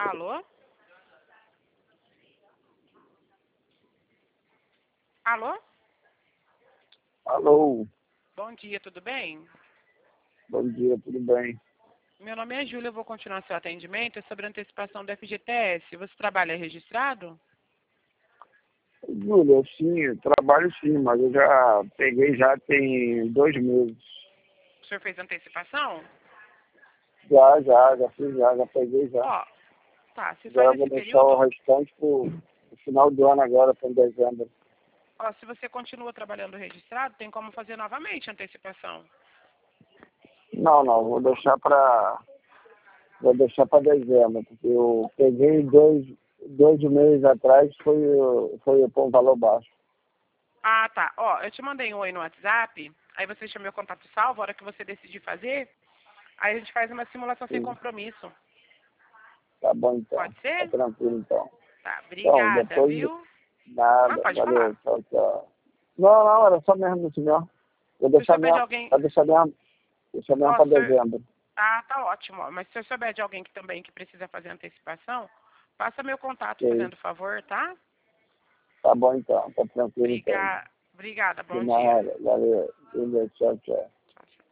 Alô? Alô? Alô, Bom dia, tudo bem? bom dia, tudo bem? Meu nome é Júlia, eu vou continuar seu atendimento. É sobre a antecipação do FGTS. Você trabalha registrado? Júlia, sim, eu trabalho sim, mas eu já peguei já tem 2 meses. O senhor fez antecipação? Já fiz já peguei já. Ó, tá, se for Já vou nesse deixar o período, restante pro final do ano agora, para dezembro. ó, se você continua trabalhando registrado, tem como fazer novamente a antecipação. Não, vou deixar para dezembro, porque eu peguei dois meses atrás, foi por um valor baixo. Ah, tá. Ó, eu te mandei um oi no WhatsApp, aí você deixa meu contato salvo, a hora que você decidir fazer, aí a gente faz uma simulação sem Sim, compromisso. tá bom então, Pode tá ser? tranquilo então. Tá, Então, obrigada, depois viu? Não, nada, pode valeu, falar. tchau, tchau. Não, era só mesmo isso mesmo. Vou Se eu deixar souber de mesmo, alguém... vou deixar mesmo Ó, para se eu- dezembro. Ah, tá ótimo. Ó. Mas se eu souber de alguém que também que precisa fazer antecipação, passa meu contato Ok? fazendo favor, tá? Tá bom então, tá tranquilo então. Obrigada, De bom dia. nada, valeu, tchau, tchau.